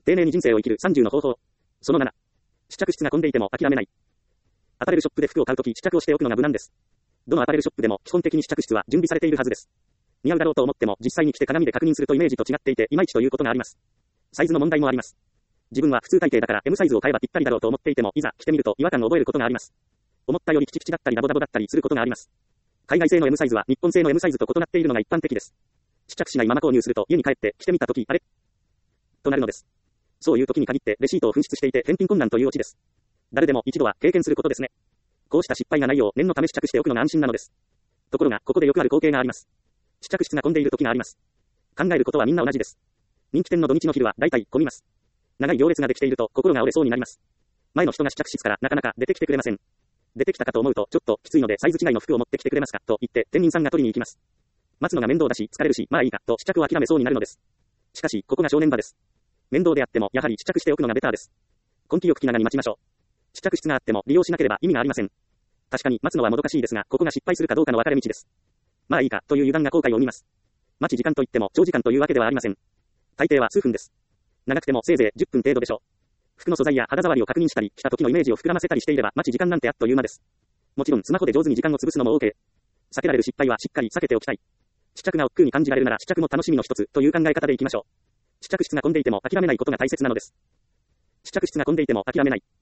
丁寧に人生を生きる30の方法。その7。試着室が混んでいても諦めない。アパレルショップで服を買うとき試着をしておくのが無難です。どのアパレルショップでも基本的に試着室は準備されているはずです。似合うだろうと思っても実際に着て鏡で確認するとイメージと違っていていまいちということがあります。サイズの問題もあります。自分は普通体型だから M サイズを買えばぴったりだろうと思っていてもいざ着てみると違和感を覚えることがあります。思ったよりピチピチだったりダボダボだったりすることがあります。海外製の M サイズは日本製の M サイズと異なっているのが一般的です。試着しないまま購入すると家に帰って着てみたときあれとなるのです。そういう時に限ってレシートを紛失していて返品困難というオチです。誰でも一度は経験することですね。こうした失敗がないよう念のため試着しておくのが安心なのです。ところがここでよくある光景があります。試着室が混んでいる時があります。考えることはみんな同じです。人気店の土日の昼は大体混みます。長い行列ができていると心が折れそうになります。前の人が試着室からなかなか出てきてくれません。出てきたかと思うとちょっときついのでサイズ違いの服を持ってきてくれますかと言って店員さんが取りに行きます。待つのが面倒だし疲れるしまあいいかと試着を諦めそうになるのです。しかしここが正念場です。面倒であってもやはり試着しておくのがベターです。根気よく気長に待ちましょう。試着室があっても利用しなければ意味がありません。確かに待つのはもどかしいですがここが失敗するかどうかの分かれ道です。まあいいかという油断が後悔を生みます。待ち時間といっても長時間というわけではありません。大抵は数分です。長くてもせいぜい10分程度でしょう。服の素材や肌触りを確認したり着た時のイメージを膨らませたりしていれば待ち時間なんてあっという間です。もちろんスマホで上手に時間を潰すのも OK。避けられる失敗はしっかり避けておきたい。試着が億劫に感じられるなら試着も楽しみの一つという考え方でいきましょう。試着室が混んでいても諦めないことが大切なのです。試着室が混んでいても諦めない。